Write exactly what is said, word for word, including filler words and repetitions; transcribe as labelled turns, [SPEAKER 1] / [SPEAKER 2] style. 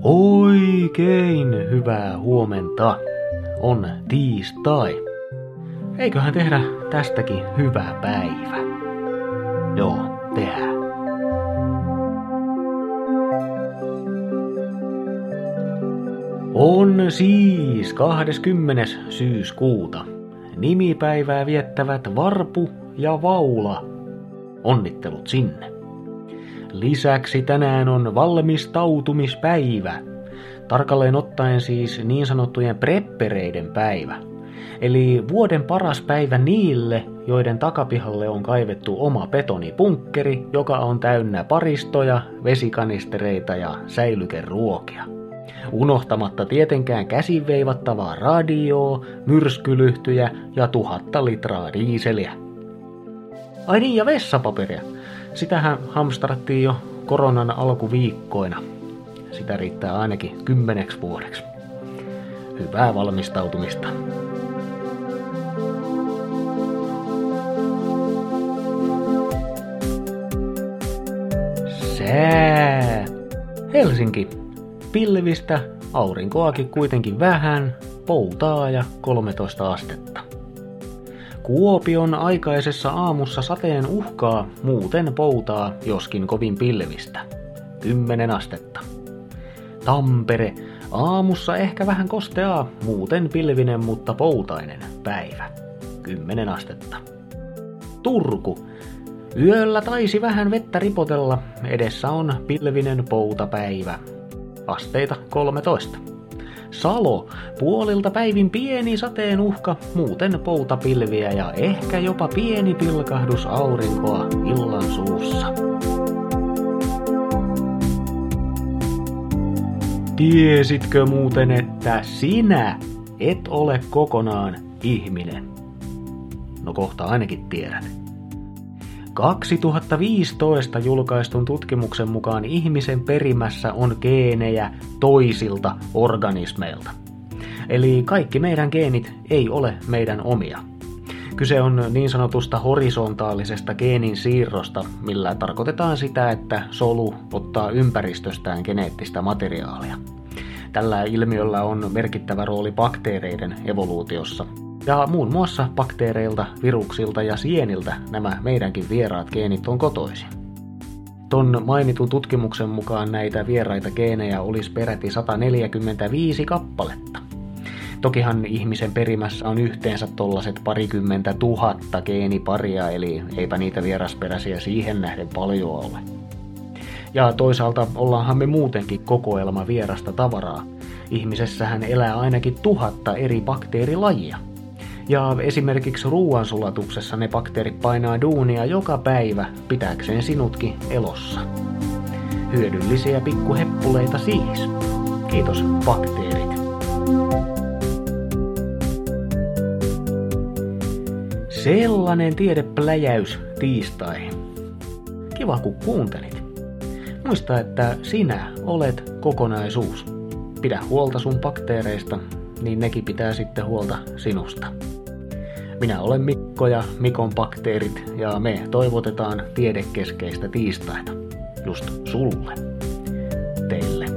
[SPEAKER 1] Oikein hyvää huomenta. On tiistai. Eiköhän tehdä tästäkin hyvä päivä. Joo, tehdään. On siis kahdeskymmenes syyskuuta. Nimipäivää viettävät Varpu ja Vaula. Onnittelut sinne. Lisäksi tänään on valmistautumispäivä. Tarkalleen ottaen siis niin sanottujen preppereiden päivä. Eli vuoden paras päivä niille, joiden takapihalle on kaivettu oma betonipunkkeri, joka on täynnä paristoja, vesikanistereita ja säilykeruokia. Unohtamatta tietenkään käsin veivattavaa radioa, myrskylyhtyjä ja tuhatta litraa diiseliä. Ai niin, ja vessapaperia. Sitähän hamstrattiin jo koronan alkuviikkoina. Sitä riittää ainakin kymmeneksi vuodeksi. Hyvää valmistautumista. Sää. Helsinki. Pilvistä, aurinkoakin kuitenkin vähän, poutaa ja kolmetoista astetta. Kuopion aikaisessa aamussa sateen uhkaa, muuten poutaa, joskin kovin pilvistä. kymmenen astetta. Tampere, aamussa ehkä vähän kosteaa, muuten pilvinen, mutta poutainen päivä. kymmenen astetta. Turku. Yöllä taisi vähän vettä ripotella, edessä on pilvinen poutapäivä. Asteita kolmetoista. Salo, puolilta päivin pieni sateen uhka, muuten poutapilviä ja ehkä jopa pieni pilkahdus aurinkoa illan suussa. Tiesitkö muuten, että sinä et ole kokonaan ihminen? No kohta ainakin tiedät. kaksituhattaviisitoista julkaistun tutkimuksen mukaan ihmisen perimässä on geenejä toisilta organismeilta. Eli kaikki meidän geenit ei ole meidän omia. Kyse on niin sanotusta horisontaalisesta geenin siirrosta, millä tarkoitetaan sitä, että solu ottaa ympäristöstään geneettistä materiaalia. Tällä ilmiöllä on merkittävä rooli bakteereiden evoluutiossa. Ja muun muassa bakteereilta, viruksilta ja sieniltä nämä meidänkin vieraat geenit on kotoisin. Ton mainitun tutkimuksen mukaan näitä vieraita geenejä olisi peräti sata neljäkymmentäviisi kappaletta. Tokihan ihmisen perimässä on yhteensä tollaset parikymmentä tuhatta geeniparia, eli eipä niitä vierasperäisiä siihen nähden paljon ole. Ja toisaalta ollaanhan me muutenkin kokoelma vierasta tavaraa. Ihmisessähän elää ainakin tuhatta eri bakteerilajia. Ja esimerkiksi ruoansulatuksessa ne bakteerit painaa duunia joka päivä pitääkseen sinutkin elossa. Hyödyllisiä pikkuheppuleita siis. Kiitos bakteerit. Sellainen tiedepläjäys tiistaihin. Kiva kun kuuntelit. Muista, että sinä olet kokonaisuus. Pidä huolta sun bakteereista, niin nekin pitää sitten huolta sinusta. Minä olen Mikko ja Mikon bakteerit ja me toivotetaan tiedekeskeistä tiistaita. Just sulle. Teille.